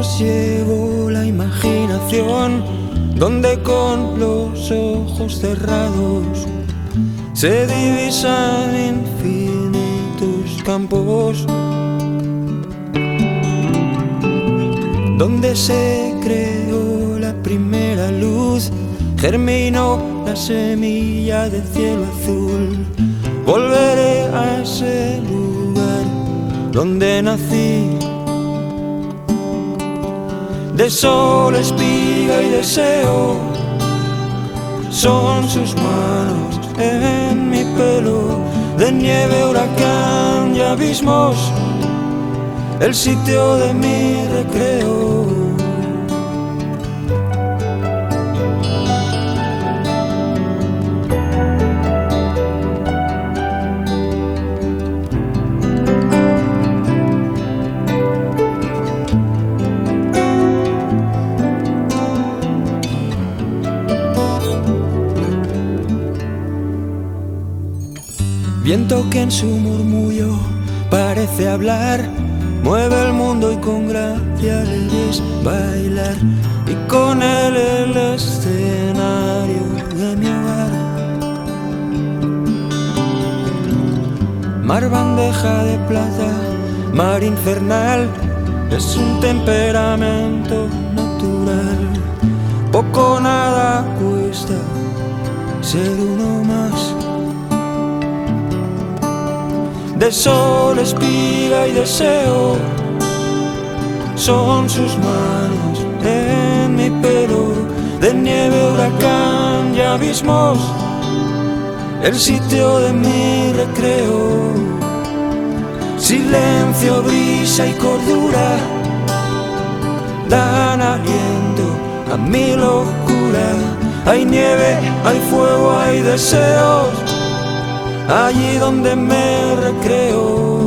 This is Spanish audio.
llevo la imaginación, donde con los ojos cerrados se divisan infinitos campos, donde se creó la primera luz, germinó la semilla del cielo azul. Volveré a ese lugar donde nací. De sol, espiga y deseo son sus manos en mi pelo. De nieve, huracán y abismos, el sitio de mi recreo. Viento que en su murmullo parece hablar, mueve el mundo y con gracia le ves bailar, y con él el escenario de mi hogar. Mar bandeja de plata, mar infernal, es un temperamento natural. Poco o nada cuesta ser uno más. De sol, espiga y deseo son sus manos en mi pelo. De nieve, huracán y abismos, el sitio de mi recreo. Silencio, brisa y cordura dan aliento a mi locura. Hay nieve, hay fuego, hay deseos allí donde me recreo.